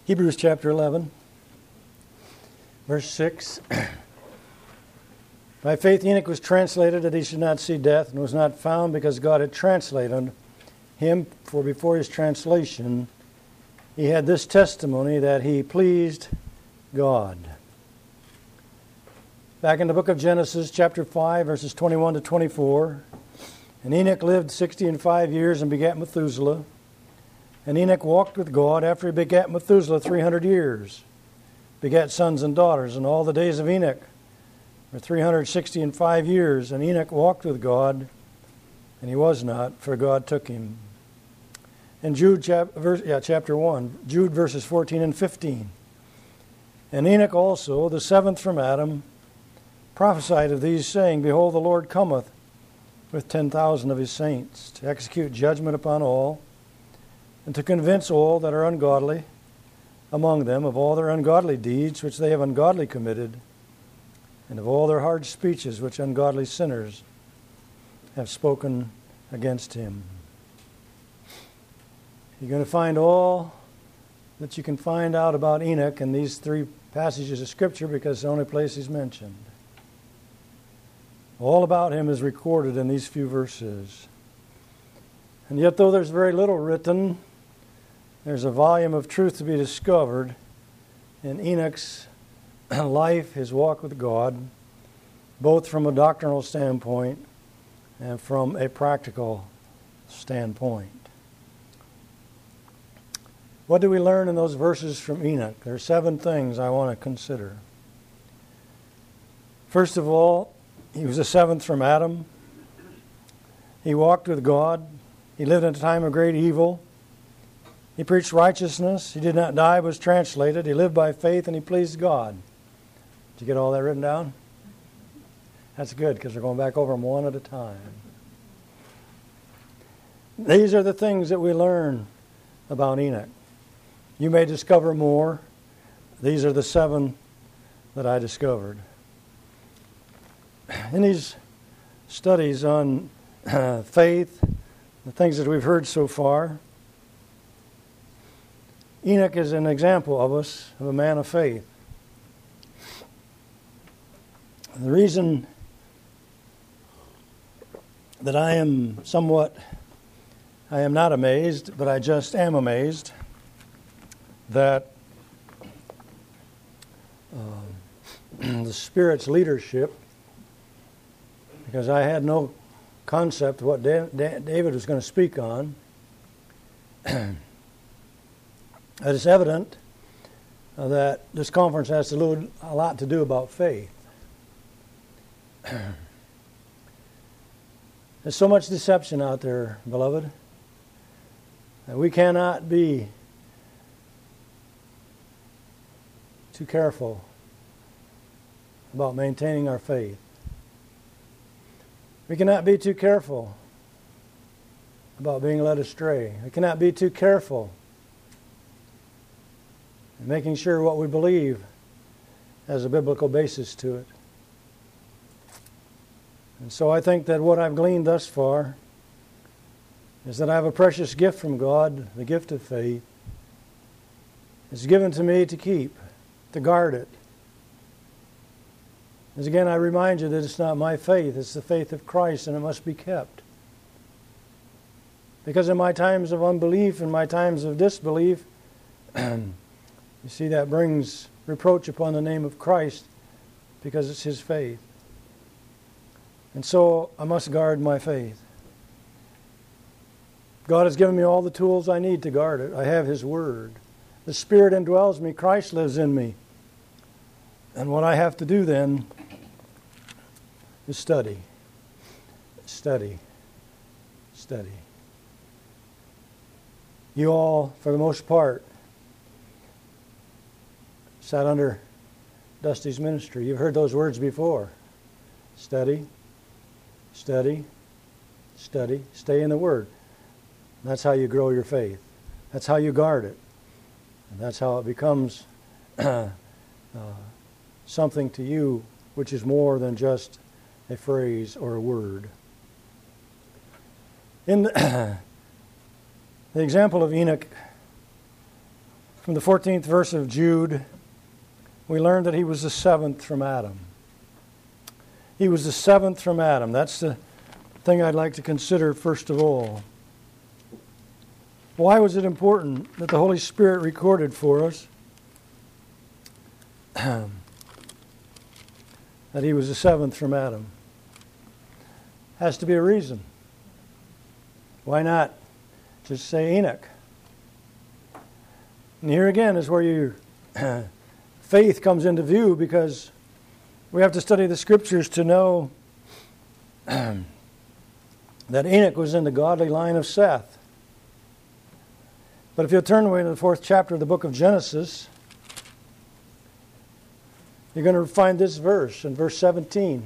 Hebrews chapter 11, verse 6. By faith Enoch was translated that he should not see death, and was not found because God had translated him. For before his translation he had this testimony, that he pleased God. Back in the book of Genesis, chapter 5, verses 21 to 24. And Enoch lived 65 years and begat Methuselah. And Enoch walked with God after he begat Methuselah 300 years, begat sons and daughters. And all the days of Enoch were 365 years. And Enoch walked with God, and he was not, for God took him. In Jude chapter 1, Jude verses 14 and 15. And Enoch also, the seventh from Adam, prophesied of these, saying, Behold, the Lord cometh with 10,000 of his saints, to execute judgment upon all, and to convince all that are ungodly among them of all their ungodly deeds which they have ungodly committed, and of all their hard speeches which ungodly sinners have spoken against him. You're going to find all that you can find out about Enoch in these three passages of Scripture, because it's the only place he's mentioned. All about him is recorded in these few verses. And yet, though there's very little written, there's a volume of truth to be discovered in Enoch's life, his walk with God, both from a doctrinal standpoint and from a practical standpoint. What do we learn in those verses from Enoch? There are 7 things I want to consider. First of all, he was the seventh from Adam. He walked with God. He lived in a time of great evil. He preached righteousness. He did not die, was translated. He lived by faith, and he pleased God. Did you get all that written down? That's good, because we're going back over them one at a time. These are the things that we learn about Enoch. You may discover more. These are the 7 that I discovered. In these studies on faith, the things that we've heard so far, Enoch is an example of us, of a man of faith. The reason that I am not amazed, but I just am amazed that the Spirit's leadership, because I had no concept of what David was going to speak on, it's evident that this conference has a lot to do about faith. There's so much deception out there, beloved, that we cannot be too careful about maintaining our faith. We cannot be too careful about being led astray. We cannot be too careful in making sure what we believe has a biblical basis to it. And so I think that what I've gleaned thus far is that I have a precious gift from God, the gift of faith. It's given to me to keep, to guard it. As again, I remind you that it's not my faith, it's the faith of Christ, and it must be kept. Because in my times of unbelief, in my times of disbelief, you see, that brings reproach upon the name of Christ, because it's His faith. And so I must guard my faith. God has given me all the tools I need to guard it. I have His Word. The Spirit indwells me. Christ lives in me. And what I have to do then is study. Study. Study. You all, for the most part, sat under Dusty's ministry. You've heard those words before. Study. Study. Study. Stay in the Word. That's how you grow your faith. That's how you guard it. And that's how it becomes something to you which is more than just a phrase or a word. In the example of Enoch, from the 14th verse of Jude, we learn that he was the seventh from Adam. He was the seventh from Adam. That's the thing I'd like to consider first of all. Why was it important that the Holy Spirit recorded for us that he was the seventh from Adam? Has to be a reason. Why not just say Enoch? And here again is where your faith comes into view, because we have to study the Scriptures to know that Enoch was in the godly line of Seth. But if you'll turn away to the 4th chapter of the book of Genesis, you're going to find this verse in verse 17.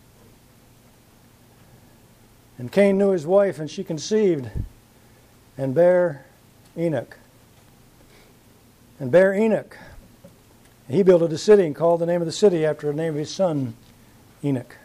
And Cain knew his wife, and she conceived and bare Enoch. And bare Enoch. And he built a city and called the name of the city after the name of his son, Enoch.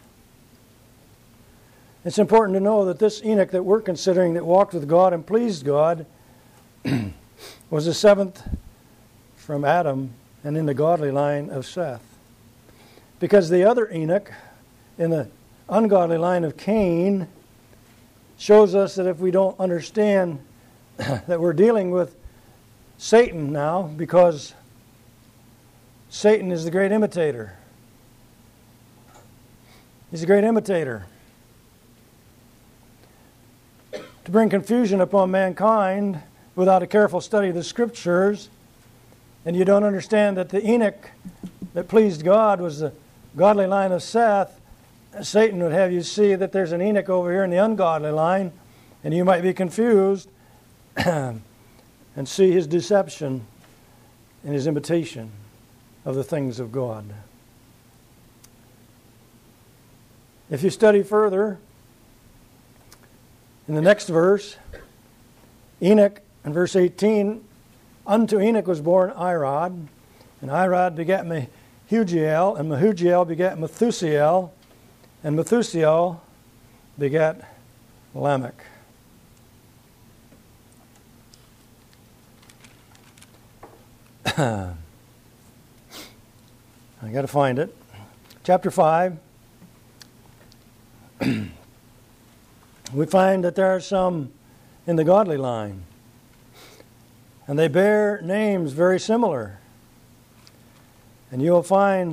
It's important to know that this Enoch that we're considering, that walked with God and pleased God, was the seventh from Adam and in the godly line of Seth. Because the other Enoch, in the ungodly line of Cain, shows us that if we don't understand that we're dealing with Satan now, because Satan is the great imitator. He's a great imitator. To bring confusion upon mankind without a careful study of the Scriptures, and you don't understand that the Enoch that pleased God was the godly line of Seth, Satan would have you see that there's an Enoch over here in the ungodly line, and you might be confused and see his deception and his imitation of the things of God. If you study further, in the next verse, Enoch, in verse 18, unto Enoch was born Irad, and Irad begat Mehujael, and Mehujael begat Methusael, and Methusael begat Lamech. I got to find it. Chapter 5. We find that there are some in the godly line, and they bear names very similar. And you'll find,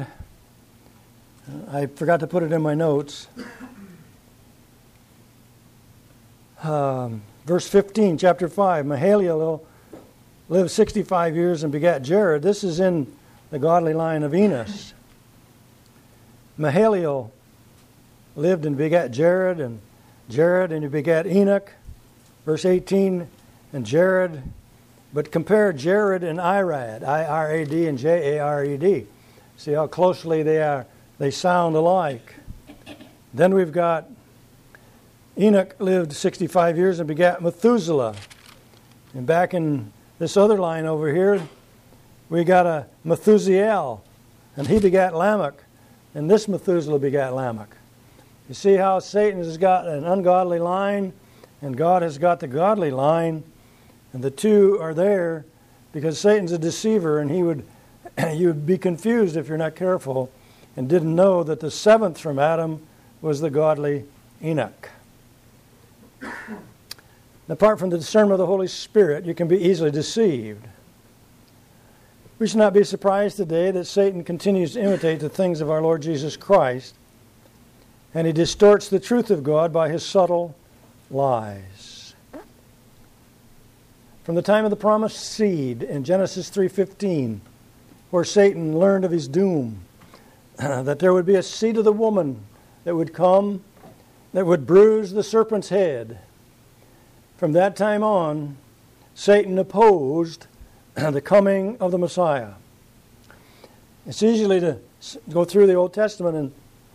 I forgot to put it in my notes, verse 15, chapter 5, Mahalalel lived 65 years and begat Jared. This is in the godly line of Enos. Mahalalel lived and begat Jared, and he begat Enoch. Verse 18, and Jared. But compare Jared and Irad, I-R-A-D and J-A-R-E-D. See how closely they sound alike. Then we've got Enoch lived 65 years and begat Methuselah. And back in this other line over here, we got a Methusael, and he begat Lamech, and this Methuselah begat Lamech. You see how Satan has got an ungodly line, and God has got the godly line, and the two are there because Satan's a deceiver, and you would be confused if you're not careful and didn't know that the seventh from Adam was the godly Enoch. Apart from the discernment of the Holy Spirit, you can be easily deceived. We should not be surprised today that Satan continues to imitate the things of our Lord Jesus Christ, and he distorts the truth of God by his subtle lies. From the time of the promised seed in Genesis 3:15, where Satan learned of his doom, that there would be a seed of the woman that would come, that would bruise the serpent's head. From that time on, Satan opposed the coming of the Messiah. It's easy to go through the Old Testament and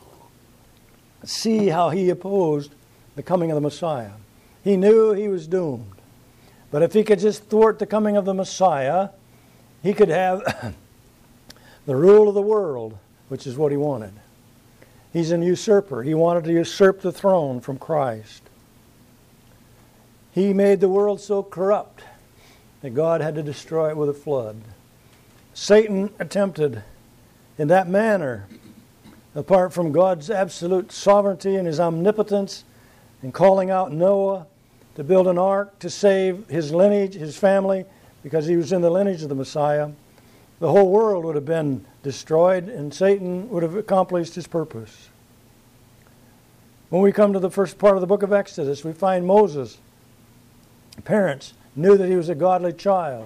see how he opposed the coming of the Messiah. He knew he was doomed. But if he could just thwart the coming of the Messiah, he could have the rule of the world, which is what he wanted. He's an usurper. He wanted to usurp the throne from Christ. He made the world so corrupt that God had to destroy it with a flood. Satan attempted in that manner, apart from God's absolute sovereignty and His omnipotence, in calling out Noah to build an ark to save his lineage, his family, because he was in the lineage of the Messiah, the whole world would have been destroyed and Satan would have accomplished his purpose. When we come to the first part of the book of Exodus, we find Moses' parents knew that he was a godly child.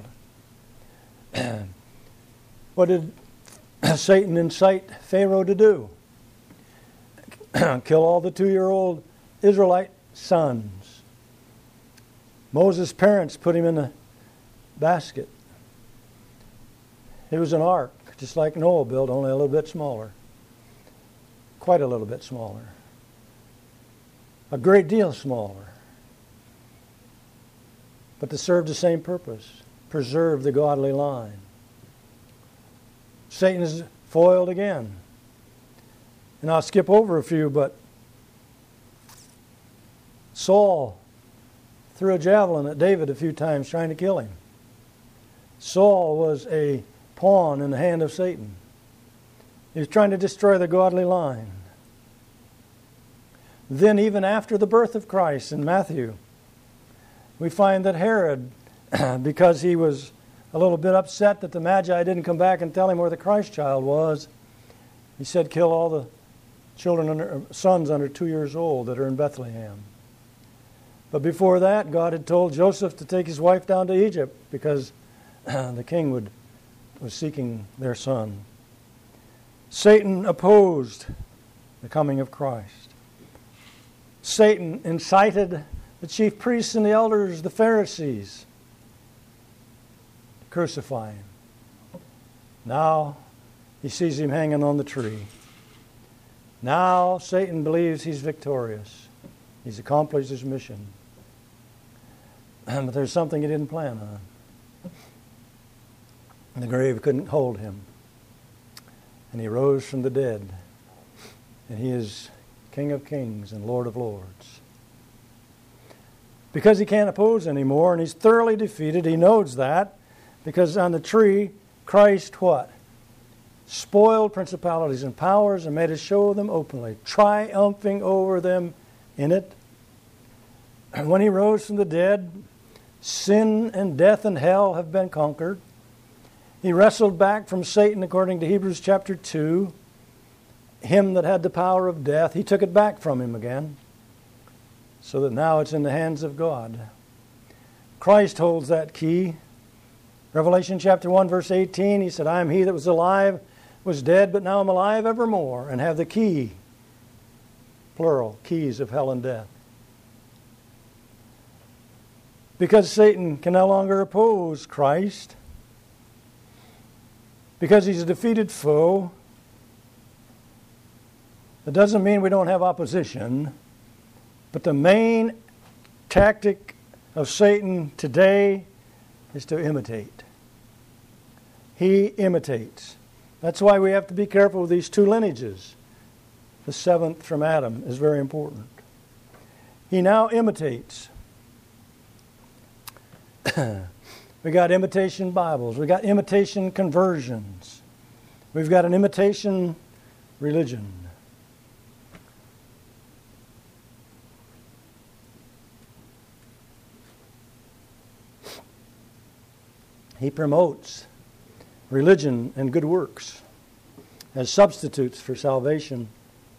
What did Satan incite Pharaoh to do? Kill all the 2-year-old Israelite sons. Moses' parents put him in a basket. It was an ark, just like Noah built, only a little bit smaller. Quite a little bit smaller. A great deal smaller. But to serve the same purpose, preserve the godly line. Satan is foiled again. And I'll skip over a few, but Saul threw a javelin at David a few times trying to kill him. Saul was a pawn in the hand of Satan. He was trying to destroy the godly line. Then even after the birth of Christ in Matthew, we find that Herod, because he was a little bit upset that the Magi didn't come back and tell him where the Christ child was, he said, kill all the sons under 2 years old that are in Bethlehem. But before that, God had told Joseph to take his wife down to Egypt because the king was seeking their son. Satan opposed the coming of Christ. Satan incited the chief priests and the elders, the Pharisees, to crucify him. Now he sees him hanging on the tree. Now Satan believes he's victorious. He's accomplished his mission. But there's something he didn't plan on. The grave couldn't hold him. And he rose from the dead. And he is King of Kings and Lord of Lords. Because he can't oppose anymore and he's thoroughly defeated, he knows that. Because on the tree, Christ what? Spoiled principalities and powers and made a show of them openly, triumphing over them in it. And when he rose from the dead, sin and death and hell have been conquered. He wrestled back from Satan, according to Hebrews chapter 2, him that had the power of death. He took it back from him again, so that now it's in the hands of God. Christ holds that key. Revelation chapter 1, verse 18, he said, I am he that was alive, was dead, but now I'm alive evermore, and have the key, plural, keys of hell and death. Because Satan can no longer oppose Christ, because he's a defeated foe, it doesn't mean we don't have opposition, but the main tactic of Satan today is to imitate. He imitates. That's why we have to be careful with these two lineages. The seventh from Adam is very important. He now imitates. We got imitation Bibles. We got imitation conversions. We've got an imitation religion. He promotes religion and good works as substitutes for salvation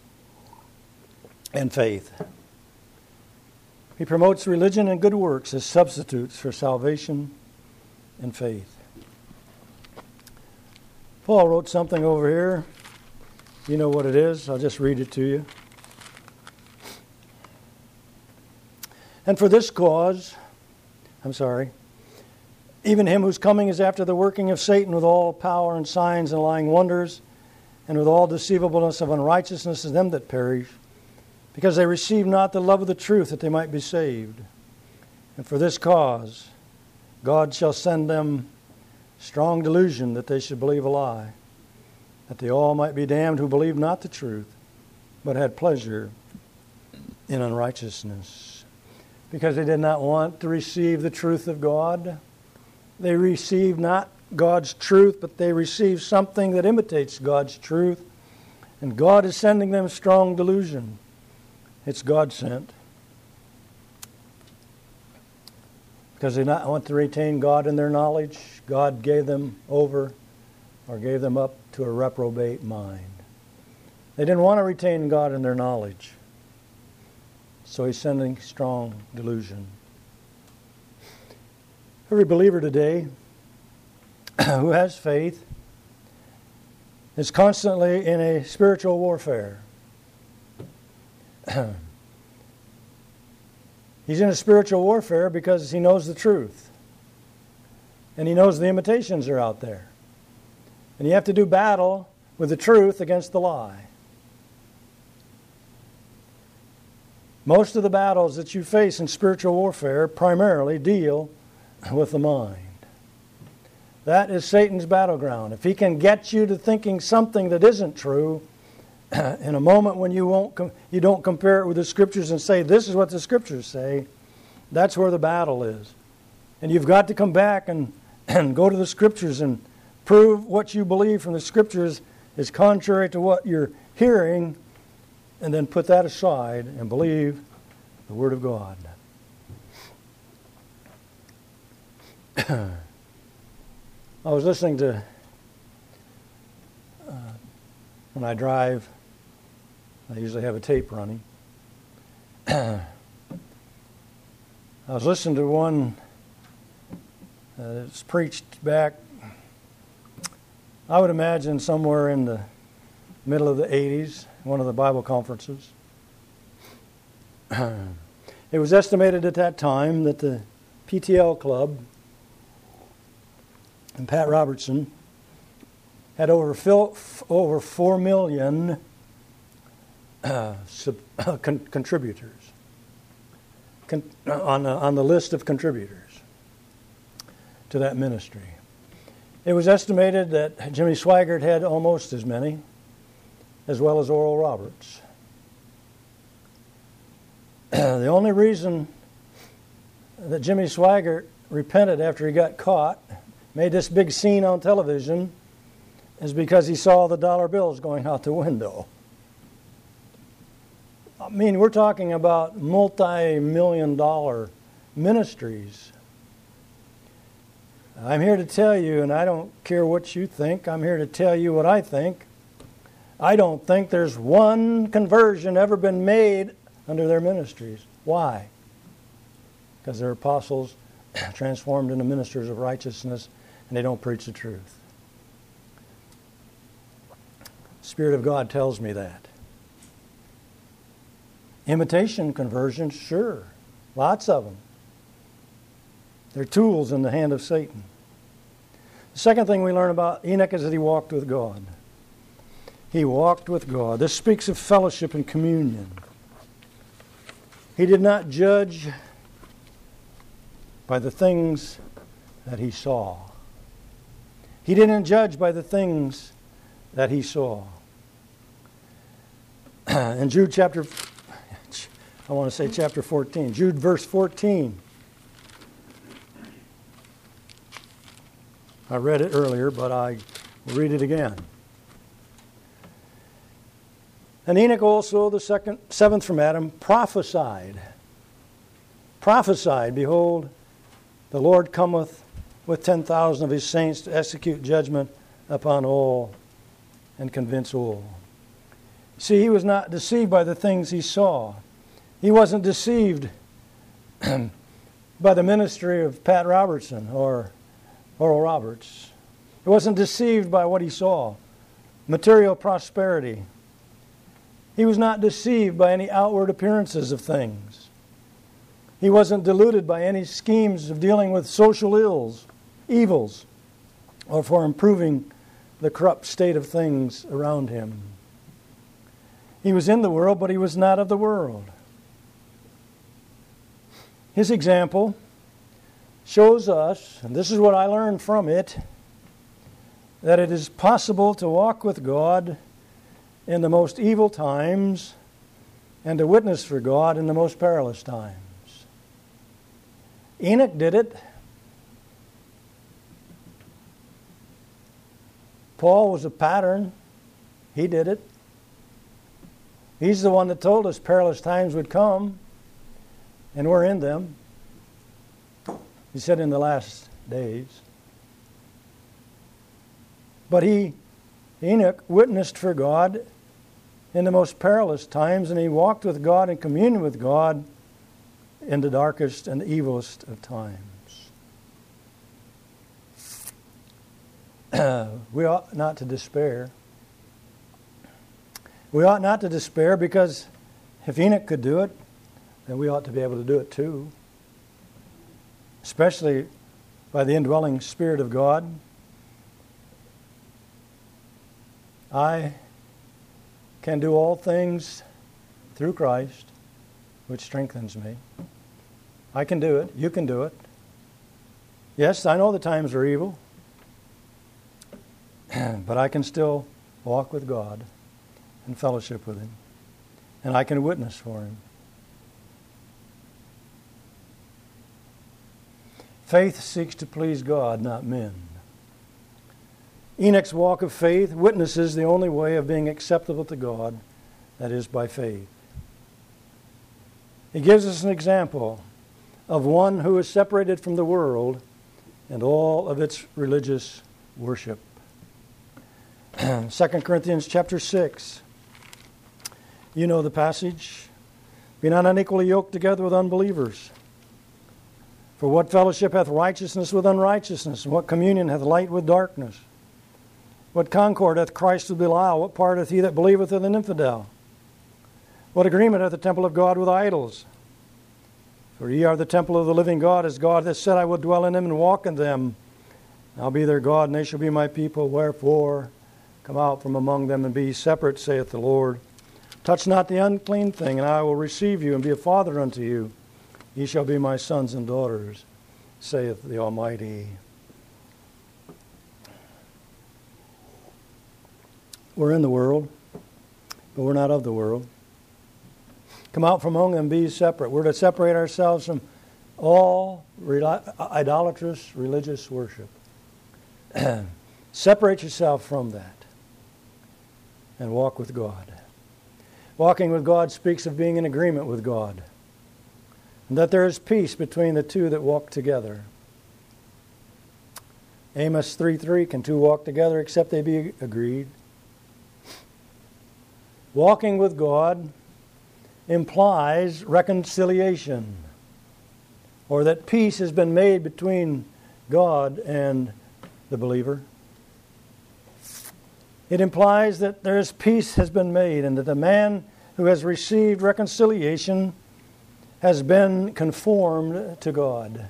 and faith. He promotes religion and good works as substitutes for salvation and faith. Paul wrote something over here. You know what it is. I'll just read it to you. And for this cause, even him whose coming is after the working of Satan with all power and signs and lying wonders, and with all deceivableness of unrighteousness of them that perish, because they receive not the love of the truth that they might be saved. And for this cause, God shall send them strong delusion that they should believe a lie, that they all might be damned who believed not the truth, but had pleasure in unrighteousness. Because they did not want to receive the truth of God, They receive not God's truth, but they receive something that imitates God's truth. And God is sending them strong delusion. It's God sent. Because they not want to retain God in their knowledge, God gave them over or gave them up to a reprobate mind. They didn't want to retain God in their knowledge. So He's sending strong delusion. Every believer today who has faith is constantly in a spiritual warfare. He's in a spiritual warfare because he knows the truth. And he knows the imitations are out there. And you have to do battle with the truth against the lie. Most of the battles that you face in spiritual warfare primarily deal with the mind. That is Satan's battleground. If he can get you to thinking something that isn't true, in a moment when you don't compare it with the Scriptures and say, this is what the Scriptures say, that's where the battle is. And you've got to come back and go to the Scriptures and prove what you believe from the Scriptures is contrary to what you're hearing, and then put that aside and believe the Word of God. I was listening to, when I drive, I usually have a tape running. I was listening to one that's preached back, I would imagine somewhere in the middle of the 80s, one of the Bible conferences. It was estimated at that time that the PTL Club and Pat Robertson had over 4 million contributors on the list of contributors to that ministry. It was estimated that Jimmy Swaggart had almost as many, as well as Oral Roberts. The only reason that Jimmy Swaggart repented after he got caught, made this big scene on television, is because he saw the dollar bills going out the window. I mean, we're talking about multi-million-dollar ministries. I'm here to tell you, and I don't care what you think, I'm here to tell you what I think. I don't think there's one conversion ever been made under their ministries. Why? Because they're apostles transformed into ministers of righteousness, and they don't preach the truth. The Spirit of God tells me that. Imitation conversions, sure. Lots of them. They're tools in the hand of Satan. The second thing we learn about Enoch is that he walked with God. He walked with God. This speaks of fellowship and communion. He did not judge by the things that he saw. He didn't judge by the things that he saw. In Jude chapter 14. Jude verse 14. I read it earlier, but I will read it again. And Enoch also, the seventh from Adam, prophesied. Prophesied, behold, the Lord cometh with 10,000 of his saints to execute judgment upon all and convince all. See, he was not deceived by the things he saw. He wasn't deceived by the ministry of Pat Robertson or Oral Roberts. He wasn't deceived by what he saw, material prosperity. He was not deceived by any outward appearances of things. He wasn't deluded by any schemes of dealing with social evils, or for improving the corrupt state of things around him. He was in the world, but he was not of the world. His example shows us, and this is what I learned from it, that it is possible to walk with God in the most evil times and to witness for God in the most perilous times. Enoch did it. Paul was a pattern. He did it. He's the one that told us perilous times would come, and we're in them. He said in the last days. But Enoch witnessed for God in the most perilous times, and he walked with God and communed with God in the darkest and the evilest of times. We ought not to despair. We ought not to despair, because if Enoch could do it, then we ought to be able to do it too. Especially by the indwelling Spirit of God. I can do all things through Christ, which strengthens me. I can do it. You can do it. Yes, I know the times are evil, but I can still walk with God and fellowship with Him, and I can witness for Him. Faith seeks to please God, not men. Enoch's walk of faith witnesses the only way of being acceptable to God, that is by faith. He gives us an example of one who is separated from the world and all of its religious worship. 2 Corinthians chapter 6. You know the passage. Be not unequally yoked together with unbelievers. For what fellowship hath righteousness with unrighteousness? And what communion hath light with darkness? What concord hath Christ with Belial? What part hath he that believeth with an infidel? What agreement hath the temple of God with idols? For ye are the temple of the living God, as God hath said, I will dwell in them and walk in them. I'll be their God, and they shall be my people. Wherefore, come out from among them and be separate, saith the Lord. Touch not the unclean thing, and I will receive you and be a father unto you. Ye shall be my sons and daughters, saith the Almighty. We're in the world, but we're not of the world. Come out from among them and be separate. We're to separate ourselves from all idolatrous religious worship. Separate yourself from that and walk with God. Walking with God speaks of being in agreement with God, and that there is peace between the two that walk together. Amos 3:3, can two walk together except they be agreed? Walking with God implies reconciliation, or that peace has been made between God and the believer. It implies that there's peace has been made, and that the man who has received reconciliation has been conformed to God.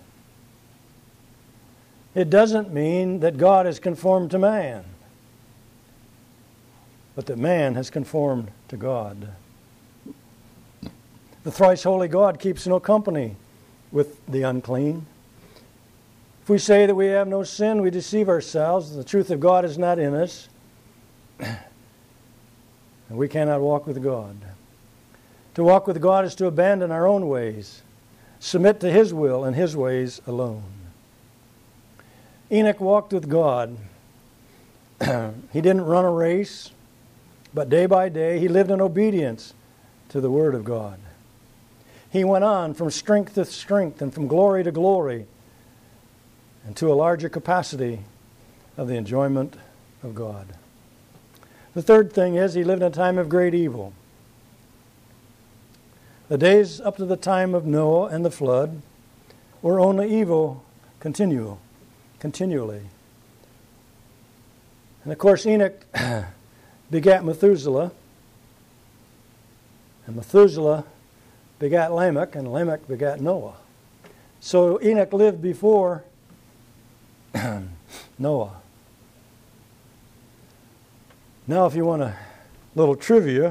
It doesn't mean that God is conformed to man, but that man has conformed to God. The thrice holy God keeps no company with the unclean. If we say that we have no sin, we deceive ourselves. The truth of God is not in us. And we cannot walk with God. To walk with God is to abandon our own ways, submit to His will and His ways alone. Enoch walked with God. He didn't run a race, but day by day he lived in obedience to the Word of God. He went on from strength to strength and from glory to glory, and to a larger capacity of the enjoyment of God. The third thing is he lived in a time of great evil. The days up to the time of Noah and the flood were only evil continually. And of course Enoch begat Methuselah, and Methuselah begat Lamech, and Lamech begat Noah. So Enoch lived before Noah. Now, if you want a little trivia,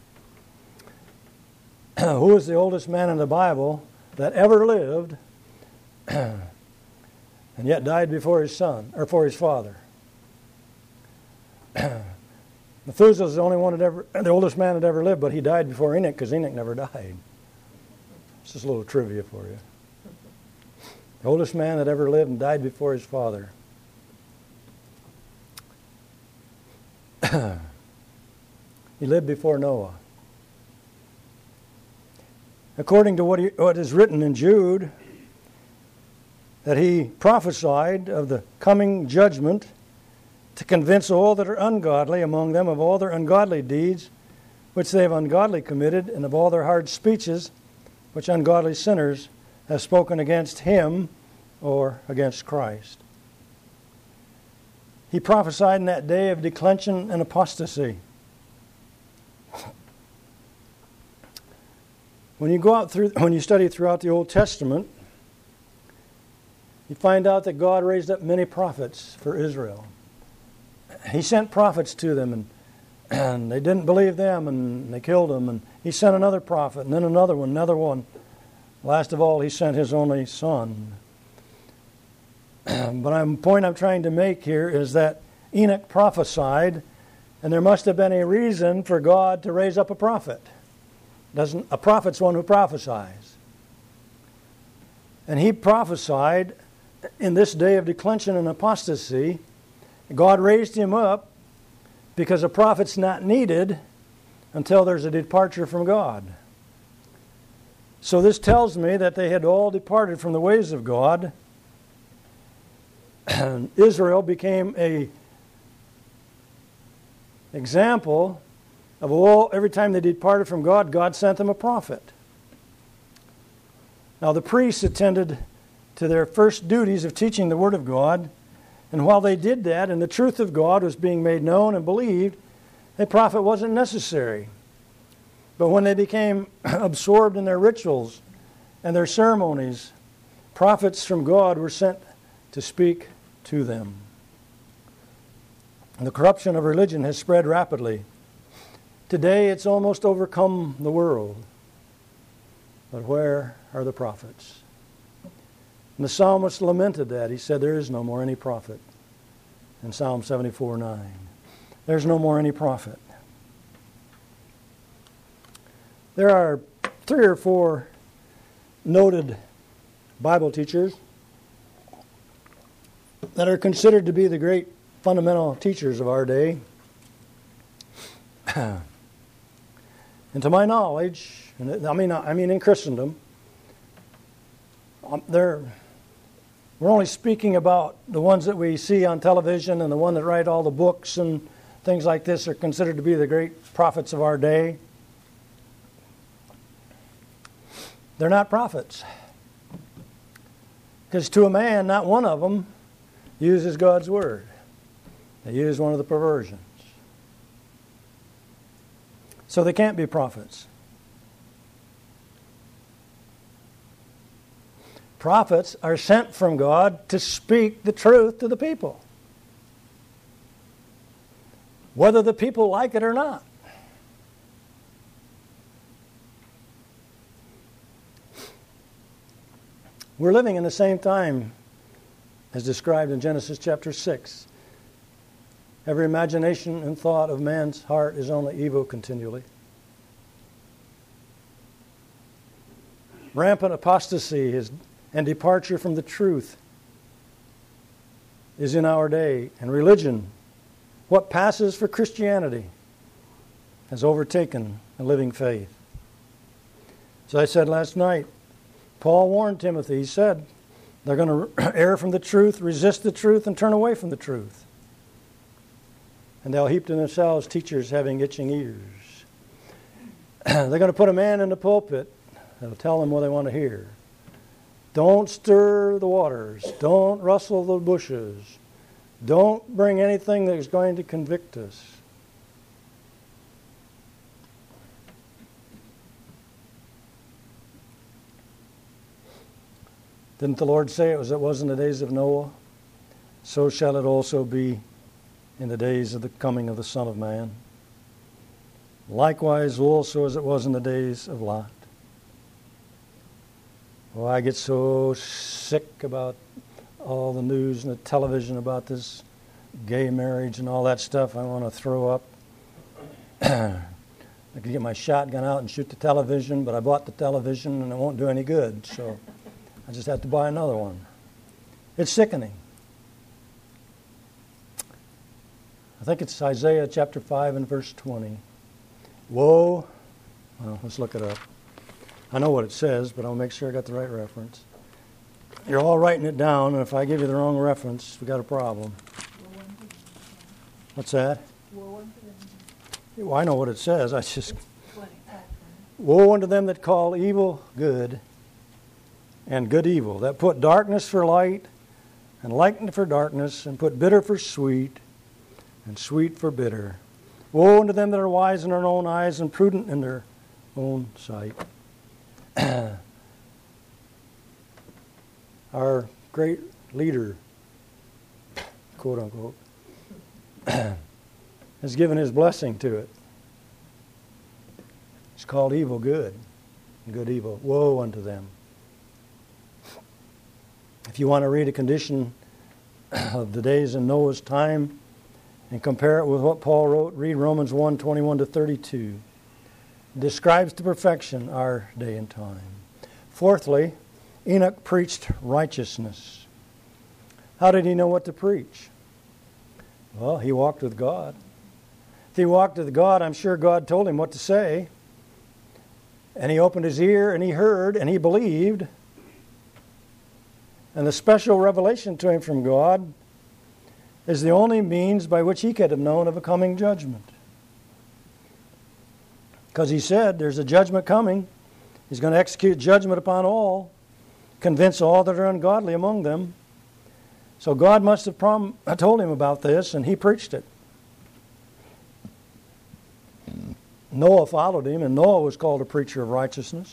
who is the oldest man in the Bible that ever lived and yet died before his son, or for his father? Methuselah is the only one the oldest man that ever lived, but he died before Enoch because Enoch never died. It's just a little trivia for you. The oldest man that ever lived and died before his father. He lived before Noah. According to what is written in Jude, that he prophesied of the coming judgment to convince all that are ungodly among them of all their ungodly deeds which they have ungodly committed, and of all their hard speeches which ungodly sinners have spoken against him or against Christ. He prophesied in that day of declension and apostasy. When you study throughout the Old Testament, you find out that God raised up many prophets for Israel. He sent prophets to them, and they didn't believe them, and they killed them. And he sent another prophet, and then another one. Last of all, he sent his only son. But the point I'm trying to make here is that Enoch prophesied, and there must have been a reason for God to raise up a prophet. A prophet's one who prophesies. And he prophesied in this day of declension and apostasy. God raised him up because a prophet's not needed until there's a departure from God. So this tells me that they had all departed from the ways of God. And Israel became an example of every time they departed from God, God sent them a prophet. Now the priests attended to their first duties of teaching the Word of God, and while they did that and the truth of God was being made known and believed, a prophet wasn't necessary. But when they became absorbed in their rituals and their ceremonies, prophets from God were sent to speak to them. And the corruption of religion has spread rapidly. Today it's almost overcome the world. But where are the prophets? And the psalmist lamented that. He said, there is no more any prophet. In Psalm 74:9. There's no more any prophet. There are 3 or 4 noted Bible teachers that are considered to be the great fundamental teachers of our day. And to my knowledge, I mean in Christendom, we're only speaking about the ones that we see on television, and the one that write all the books and things like this are considered to be the great prophets of our day. They're not prophets. Because to a man, not one of them uses God's Word. They use one of the perversions. So they can't be prophets. Prophets are sent from God to speak the truth to the people, whether the people like it or not. We're living in the same time as described in Genesis chapter 6. Every imagination and thought of man's heart is only evil continually. Rampant apostasy and departure from the truth is in our day. And religion, what passes for Christianity, has overtaken a living faith. As I said last night, Paul warned Timothy. He said, they're going to err from the truth, resist the truth, and turn away from the truth. And they'll heap to themselves teachers having itching ears. They're going to put a man in the pulpit that'll tell them what they want to hear. Don't stir the waters. Don't rustle the bushes. Don't bring anything that is going to convict us. Didn't the Lord say it was in the days of Noah? So shall it also be in the days of the coming of the Son of Man. Likewise also as it was in the days of Lot. Oh, I get so sick about all the news and the television about this gay marriage and all that stuff. I want to throw up. I could get my shotgun out and shoot the television, but I bought the television and it won't do any good, so I just have to buy another one. It's sickening. I think it's Isaiah chapter 5 and verse 20. Woe, well, let's look it up. I know what it says, but I'll make sure I got the right reference. You're all writing it down, and if I give you the wrong reference, we got a problem. What's that? Well, I know what it says. I just... Woe unto them that call evil good and good evil, that put darkness for light and light for darkness, and put bitter for sweet and sweet for bitter. Woe unto them that are wise in their own eyes and prudent in their own sight. Our great leader, quote unquote, has given his blessing to it. It's called evil good and good evil. Woe unto them. If you want to read a condition of the days in Noah's time and compare it with what Paul wrote, read Romans 1, 21 to 32. It describes to perfection our day and time. Fourthly, Enoch preached righteousness. How did he know what to preach? Well, he walked with God. If he walked with God, I'm sure God told him what to say. And he opened his ear and he heard and he believed. And the special revelation to him from God is the only means by which he could have known of a coming judgment. Because he said there's a judgment coming. He's going to execute judgment upon all, convince all that are ungodly among them. So God must have told him about this, and he preached it. Noah followed him, and Noah was called a preacher of righteousness.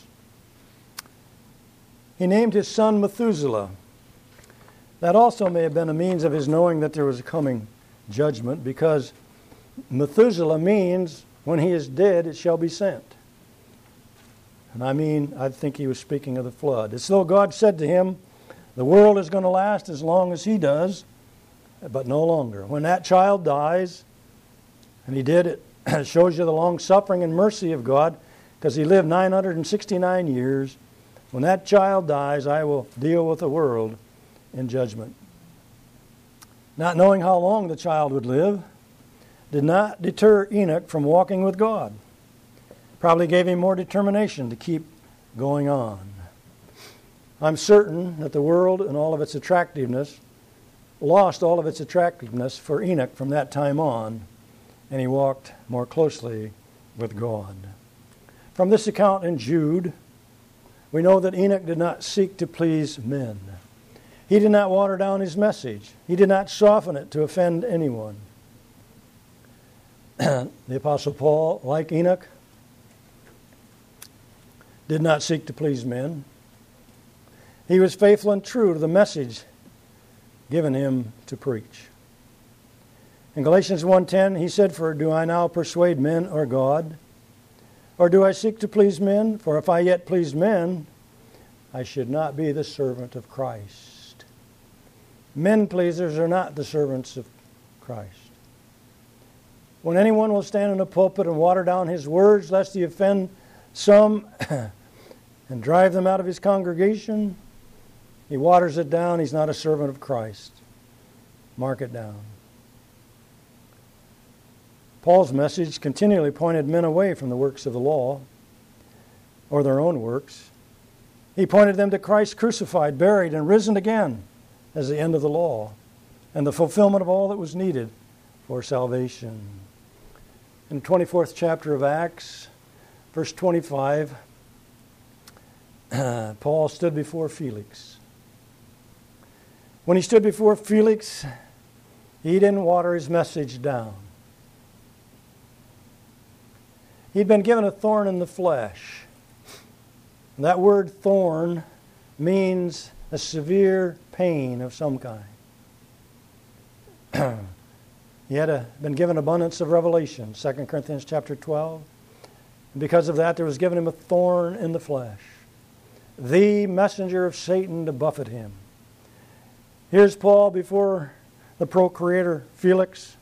He named his son Methuselah. That also may have been a means of his knowing that there was a coming judgment, because Methuselah means, when he is dead, it shall be sent. And I think he was speaking of the flood. It's though God said to him, the world is going to last as long as he does, but no longer. When that child dies, and he did, it shows you the long suffering and mercy of God, because he lived 969 years. When that child dies, I will deal with the world in judgment. Not knowing how long the child would live did not deter Enoch from walking with God. Probably gave him more determination to keep going on. I'm certain that the world and all of its attractiveness lost all of its attractiveness for Enoch from that time on, and he walked more closely with God. From this account in Jude, we know that Enoch did not seek to please men. He did not water down his message. He did not soften it to offend anyone. The Apostle Paul, like Enoch, did not seek to please men. He was faithful and true to the message given him to preach. In Galatians 1:10, he said, "For do I now persuade men or God? Or do I seek to please men? For if I yet please men, I should not be the servant of Christ." Men pleasers are not the servants of Christ. When anyone will stand in a pulpit and water down his words, lest he offend some and drive them out of his congregation, he waters it down. He's not a servant of Christ. Mark it down. Paul's message continually pointed men away from the works of the law or their own works. He pointed them to Christ crucified, buried, and risen again as the end of the law and the fulfillment of all that was needed for salvation. In the 24th chapter of Acts, verse 25, Paul stood before Felix. When he stood before Felix, he didn't water his message down. He'd been given a thorn in the flesh. That word thorn means a severe pain of some kind. He had been given abundance of revelation, 2 Corinthians chapter 12. And because of that, there was given him a thorn in the flesh, the messenger of Satan to buffet him. Here's Paul before the procurator Felix.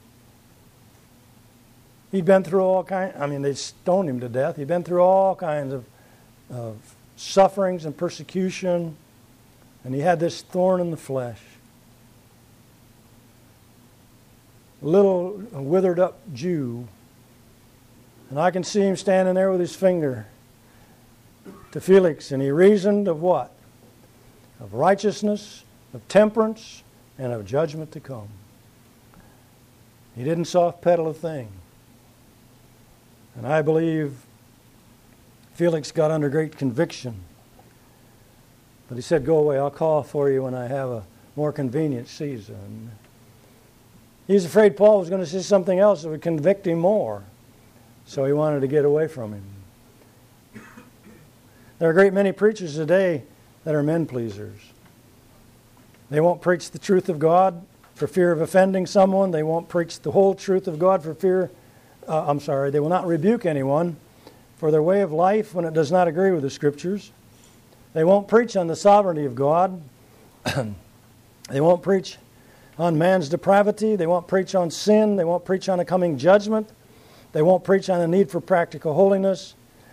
He'd been through all kinds, they stoned him to death. He'd been through all kinds of sufferings and persecution, and he had this thorn in the flesh. little withered up Jew. And I can see him standing there with his finger to Felix, and he reasoned of what? Of righteousness, of temperance, and of judgment to come. He didn't soft pedal a thing. And I believe Felix got under great conviction. But he said, go away, I'll call for you when I have a more convenient season. He's afraid Paul was going to say something else that would convict him more. So he wanted to get away from him. There are a great many preachers today that are men pleasers. They won't preach the truth of God for fear of offending someone. They won't preach the whole truth of God for fear, they will not rebuke anyone for their way of life when it does not agree with the Scriptures. They won't preach on the sovereignty of God. They won't preach on man's depravity. They won't preach on sin. They won't preach on a coming judgment. They won't preach on the need for practical holiness.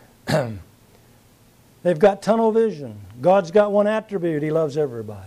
They've got tunnel vision. God's got one attribute. He loves everybody.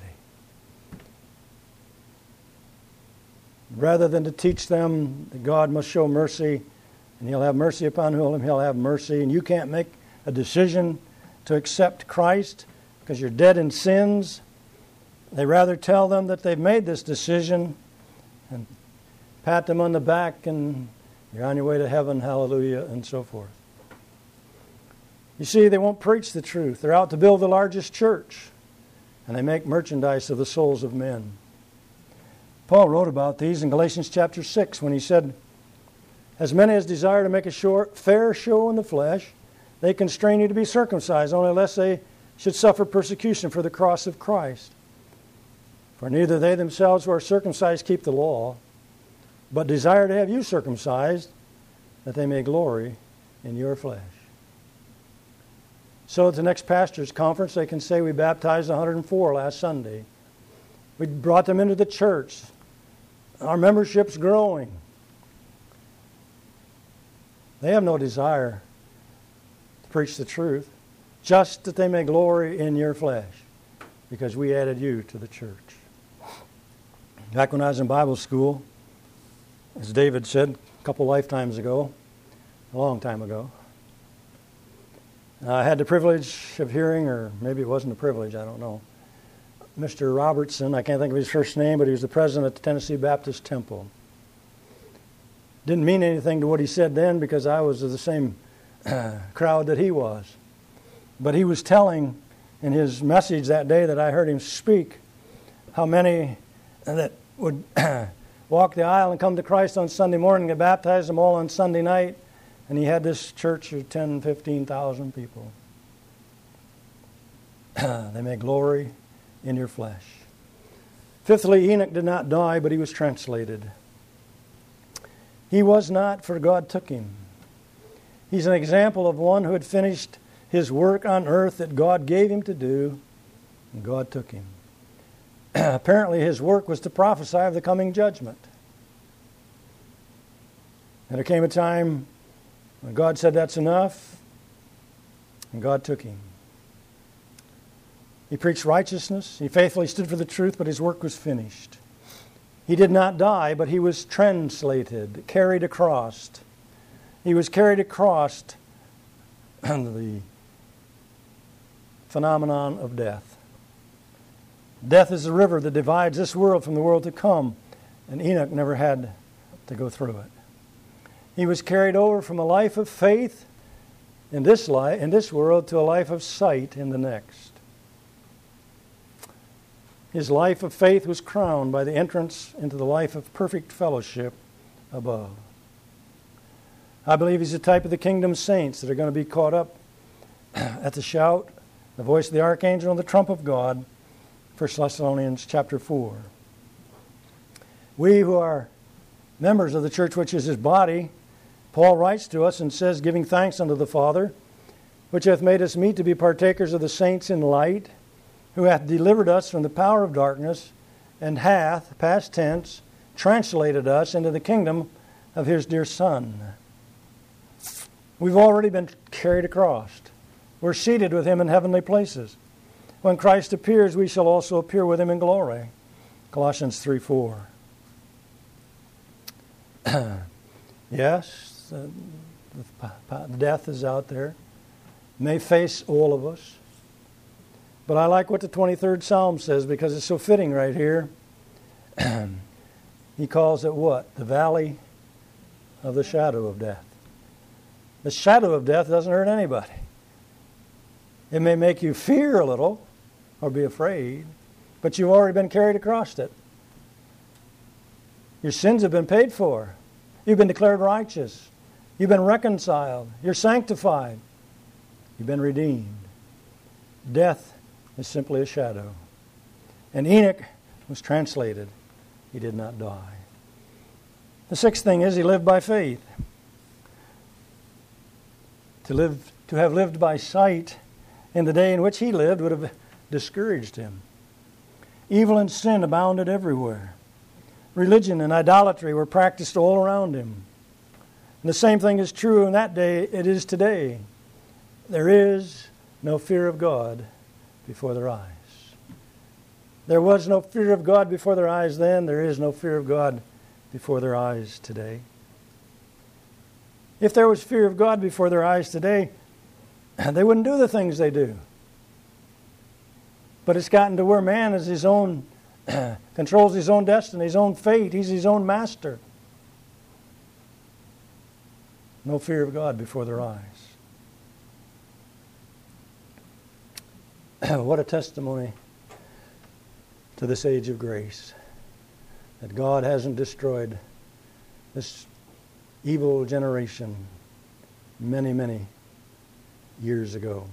Rather than to teach them that God must show mercy, and He'll have mercy upon whom He'll have mercy, and you can't make a decision to accept Christ because you're dead in sins, they rather tell them that they've made this decision and pat them on the back and you're on your way to heaven, hallelujah, and so forth. You see, they won't preach the truth. They're out to build the largest church, and they make merchandise of the souls of men. Paul wrote about these in Galatians chapter 6 when he said, as many as desire to make a fair show in the flesh, they constrain you to be circumcised, only lest they should suffer persecution for the cross of Christ. For neither they themselves who are circumcised keep the law, but desire to have you circumcised, that they may glory in your flesh. So at the next pastor's conference, they can say we baptized 104 last Sunday. We brought them into the church. Our membership's growing. They have no desire to preach the truth, just that they may glory in your flesh, because we added you to the church. Back when I was in Bible school, as David said a couple lifetimes ago, a long time ago, I had the privilege of hearing, or maybe it wasn't a privilege, I don't know, Mr. Robertson, I can't think of his first name, but he was the president of the Tennessee Baptist Temple. Didn't mean anything to what he said then because I was of the same crowd that he was. But he was telling in his message that day that I heard him speak how many that would walk the aisle and come to Christ on Sunday morning and baptize them all on Sunday night. And he had this church of 10,000, 15,000 people. They may glory in your flesh. Fifthly, Enoch did not die, but he was translated. He was not, for God took him. He's an example of one who had finished his work on earth that God gave him to do, and God took him. Apparently his work was to prophesy of the coming judgment. And there came a time when God said that's enough, and God took him. He preached righteousness. He faithfully stood for the truth, but his work was finished. He did not die, but he was translated, carried across. He was carried across the phenomenon of death. Death is the river that divides this world from the world to come, and Enoch never had to go through it. He was carried over from a life of faith in this world to a life of sight in the next. His life of faith was crowned by the entrance into the life of perfect fellowship above. I believe he's a type of the kingdom saints that are going to be caught up at the shout, the voice of the archangel, and the trump of God, 1 Thessalonians chapter 4. We who are members of the church which is his body, Paul writes to us and says, giving thanks unto the Father, which hath made us meet to be partakers of the saints in light, who hath delivered us from the power of darkness, and hath, past tense, translated us into the kingdom of his dear Son. We've already been carried across. We're seated with him in heavenly places. When Christ appears, we shall also appear with him in glory. Colossians 3:4. Yes, death is out there. May face all of us. But I like what the 23rd Psalm says because it's so fitting right here. He calls it what? The valley of the shadow of death. The shadow of death doesn't hurt anybody. It may make you fear a little or be afraid, but you've already been carried across it. Your sins have been paid for. You've been declared righteous. You've been reconciled. You're sanctified. You've been redeemed. Death is simply a shadow. And Enoch was translated. He did not die. The sixth thing is he lived by faith. To have lived by sight in the day in which he lived would have discouraged him. Evil and sin abounded everywhere. Religion and idolatry were practiced all around him. And the same thing is true in that day it is today. There is no fear of God before their eyes. There was no fear of God before their eyes then. There is no fear of God before their eyes today. If there was fear of God before their eyes today, they wouldn't do the things they do. But it's gotten to where man is his own, controls his own destiny, his own fate. He's his own master. No fear of God before their eyes. What a testimony to this age of grace. That God hasn't destroyed this evil generation many, many years ago.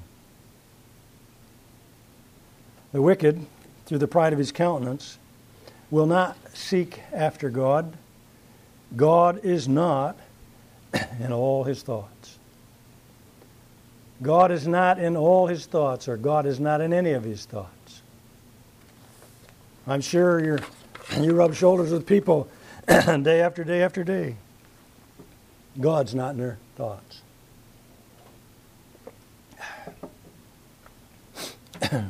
The wicked, through the pride of his countenance, will not seek after God. God is not in all his thoughts. God is not in all his thoughts, or God is not in any of his thoughts. I'm sure you rub shoulders with people day after day after day. God's not in their thoughts. I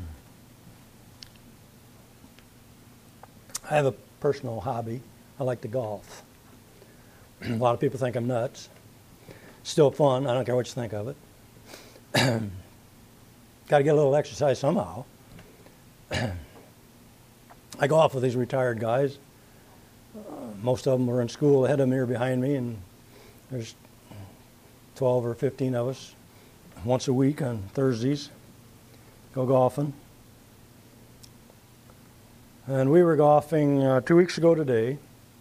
have a personal hobby. I like to golf. A lot of people think I'm nuts. Still fun. I don't care what you think of it. Got to get a little exercise somehow. I golf with these retired guys. Most of them were in school ahead of me or behind me, and there's 12 or 15 of us once a week on Thursdays. Go golfing. And we were golfing 2 weeks ago today.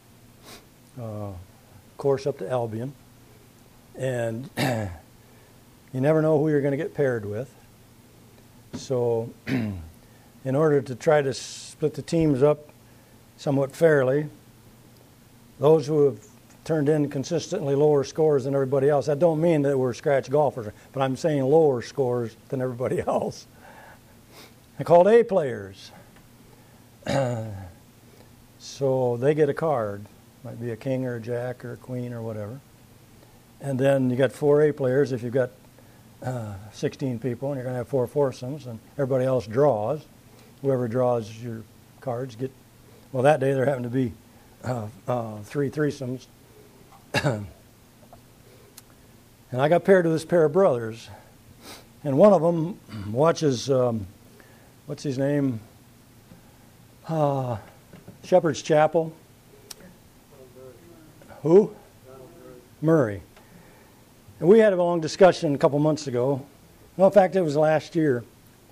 Course up to Albion. And you never know who you're going to get paired with. So in order to try to split the teams up somewhat fairly, those who have turned in consistently lower scores than everybody else, that don't mean that we're scratch golfers, but I'm saying lower scores than everybody else. They're called A players. So they get a card. Might be a king or a jack or a queen or whatever. And then you got 4 A players if you've got 16 people, and you're going to have 4 foursomes, and everybody else draws. Whoever draws your cards get. Well, that day there happened to be 3 threesomes. And I got paired with this pair of brothers. And one of them watches, what's his name? Shepherd's Chapel. Who? Murray. And we had a long discussion a couple months ago. No, in fact, it was last year.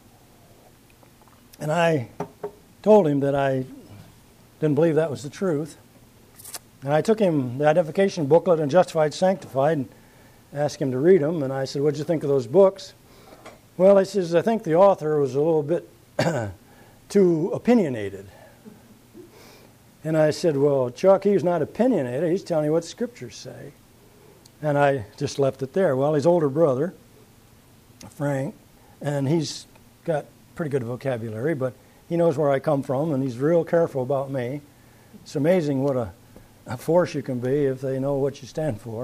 And I told him that I didn't believe that was the truth. And I took him the identification booklet and Justified, Sanctified and asked him to read them. And I said, "What'd you think of those books?" Well, he says, "I think the author was a little bit too opinionated." And I said, "Well, Chuck, he's not opinionated. He's telling you what scriptures say." And I just left it there. Well, his older brother, Frank, and he's got pretty good vocabulary, but he knows where I come from, and he's real careful about me. It's amazing what a force you can be if they know what you stand for.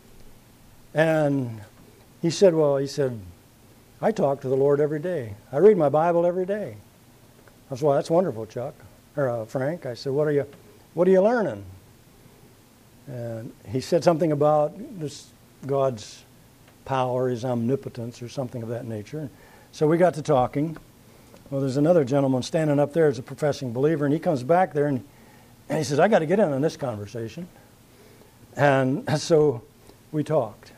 And he said, "I talk to the Lord every day. I read my Bible every day." I said, "Well, that's wonderful, Chuck." Or Frank. I said, what are you learning?" And he said something about this God's power, his omnipotence, or something of that nature. So we got to talking. Well, there's another gentleman standing up there as a professing believer, and he comes back there and he says, I got to get in on this conversation. And so we talked.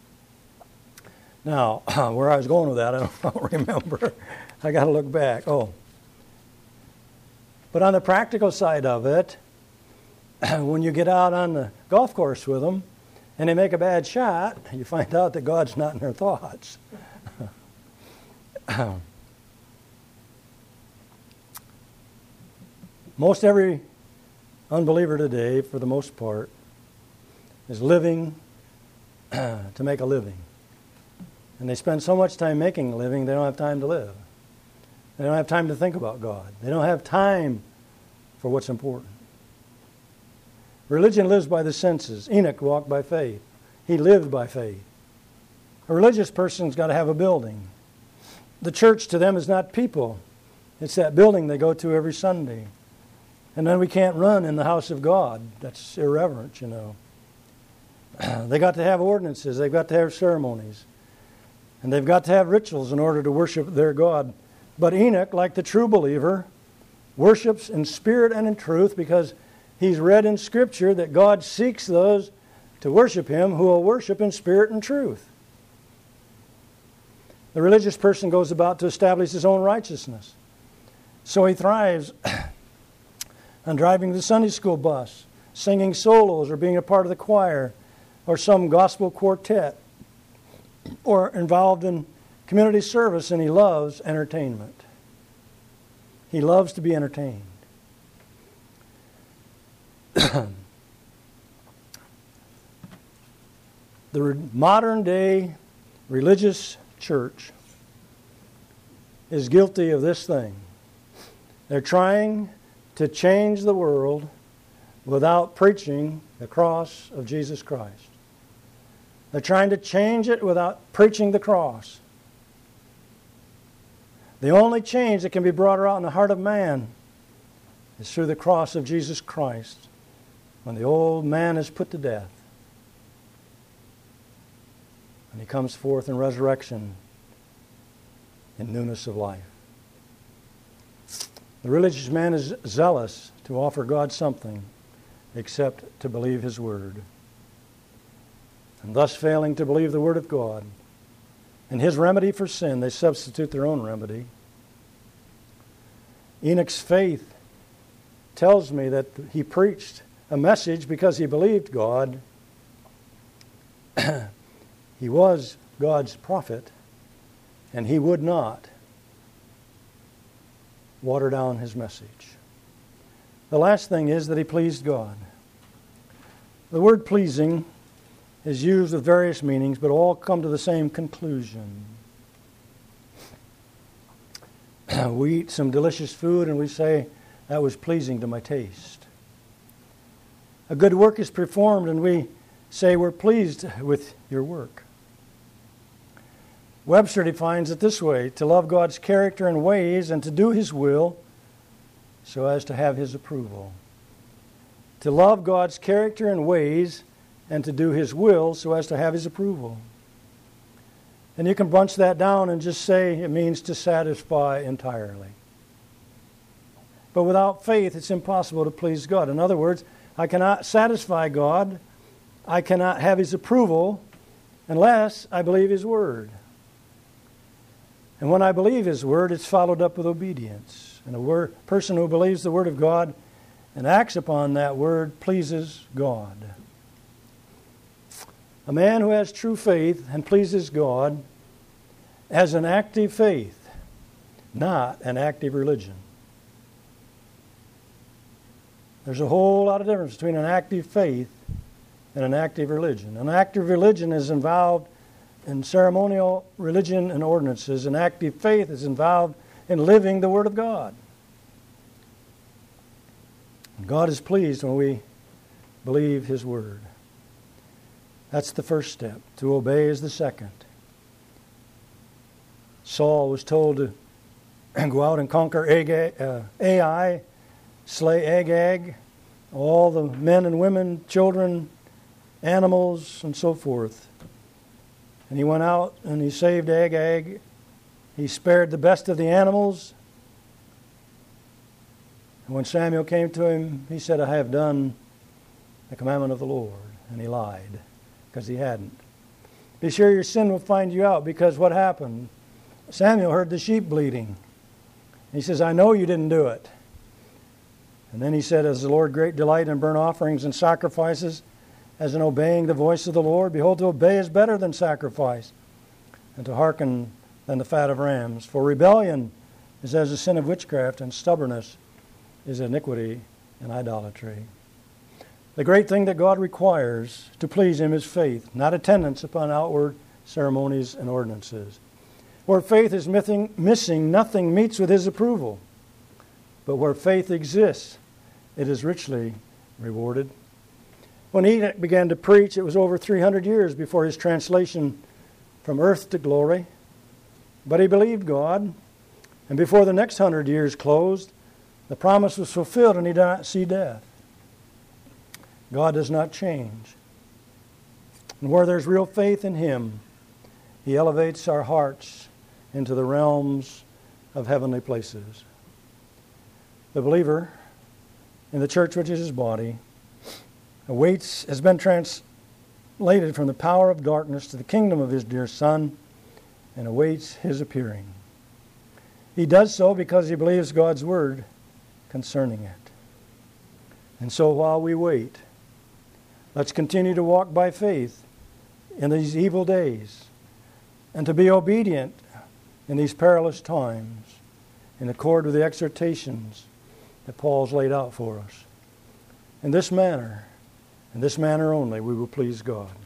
Now, where I was going with that, I don't remember. I got to look back. Oh. But on the practical side of it, when you get out on the golf course with them and they make a bad shot, you find out that God's not in their thoughts. Most every unbeliever today, for the most part, is living to make a living. And they spend so much time making a living, they don't have time to live. They don't have time to think about God. They don't have time for what's important. Religion lives by the senses. Enoch walked by faith. He lived by faith. A religious person's got to have a building. The church to them is not people. It's that building they go to every Sunday. And then we can't run in the house of God. That's irreverent, you know. They got to have ordinances. They've got to have ceremonies. And they've got to have rituals in order to worship their God. But Enoch, like the true believer, worships in spirit and in truth because he's read in Scripture that God seeks those to worship Him who will worship in spirit and truth. The religious person goes about to establish his own righteousness. So he thrives on driving the Sunday school bus, singing solos, or being a part of the choir, or some gospel quartet, or involved in community service, and he loves entertainment. He loves to be entertained. The modern day religious church is guilty of this thing. They're trying to change the world without preaching the cross of Jesus Christ. They're trying to change it without preaching the cross. The only change that can be brought about in the heart of man is through the cross of Jesus Christ, when the old man is put to death and he comes forth in resurrection in newness of life. The religious man is zealous to offer God something except to believe His Word, and thus failing to believe the Word of God and His remedy for sin, they substitute their own remedy. Enoch's faith tells me that he preached a message because he believed God. He was God's prophet, and he would not water down his message. The last thing is that he pleased God. The word pleasing is used with various meanings, but all come to the same conclusion. We eat some delicious food and we say, that was pleasing to my taste. A good work is performed and we say, we're pleased with your work. Webster defines it this way: to love God's character and ways and to do His will so as to have His approval. To love God's character and ways and to do His will so as to have His approval. And you can bunch that down and just say it means to satisfy entirely. But without faith, it's impossible to please God. In other words, I cannot satisfy God, I cannot have His approval unless I believe His Word. And when I believe His Word, it's followed up with obedience. And a person who believes the Word of God and acts upon that Word pleases God. A man who has true faith and pleases God has an active faith, not an active religion. There's a whole lot of difference between an active faith and an active religion. An active religion is involved in ceremonial religion and ordinances. An active faith is involved in living the Word of God. God is pleased when we believe His Word. That's the first step. To obey is the second. Saul was told to go out and conquer Ai, slay Agag. All the men and women, children, animals, and so forth. And he went out and he saved Agag. He spared the best of the animals. And when Samuel came to him, he said, I have done the commandment of the Lord. And he lied, because he hadn't. Be sure your sin will find you out, because what happened? Samuel heard the sheep bleating. He says, I know you didn't do it. And then he said, as the Lord great delight in burnt offerings and sacrifices, as in obeying the voice of the Lord, behold, to obey is better than sacrifice, and to hearken than the fat of rams. For rebellion is as the sin of witchcraft, and stubbornness is iniquity and idolatry. The great thing that God requires to please Him is faith, not attendance upon outward ceremonies and ordinances. Where faith is missing, nothing meets with His approval. But where faith exists, it is richly rewarded. When Enoch began to preach, it was over 300 years before his translation from earth to glory. But he believed God, and before the next 100 years closed, the promise was fulfilled and he did not see death. God does not change. And where there's real faith in Him, He elevates our hearts into the realms of heavenly places. The believer in the church, which is His body, has been translated from the power of darkness to the kingdom of His dear Son, and awaits His appearing. He does so because he believes God's word concerning it. And so while we wait, let's continue to walk by faith in these evil days, and to be obedient in these perilous times, in accord with the exhortations that Paul's laid out for us. In this manner only, we will please God.